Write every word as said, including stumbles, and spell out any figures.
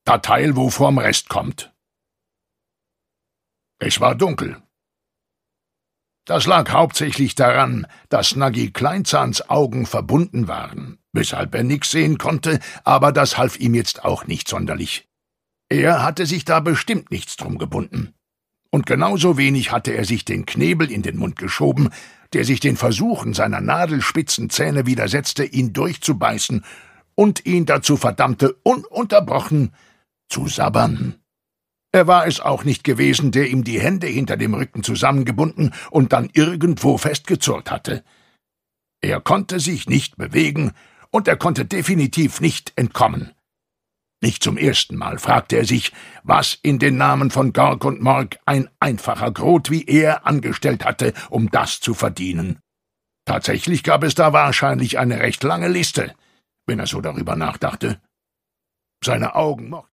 Das Teil, wo vorm Rest kommt. Es war dunkel. Das lag hauptsächlich daran, dass Snuggy Kleinzahns Augen verbunden waren, weshalb er nix sehen konnte, aber das half ihm jetzt auch nicht sonderlich. Er hatte sich da bestimmt nichts drum gebunden. Und genauso wenig hatte er sich den Knebel in den Mund geschoben, der sich den Versuchen seiner nadelspitzen Zähne widersetzte, ihn durchzubeißen und ihn dazu verdammte, ununterbrochen zu sabbern. Er war es auch nicht gewesen, der ihm die Hände hinter dem Rücken zusammengebunden und dann irgendwo festgezurrt hatte. Er konnte sich nicht bewegen, und er konnte definitiv nicht entkommen. Nicht zum ersten Mal fragte er sich, was in den Namen von Gork und Mork ein einfacher Grot wie er angestellt hatte, um das zu verdienen. Tatsächlich gab es da wahrscheinlich eine recht lange Liste, wenn er so darüber nachdachte. Seine Augen mochten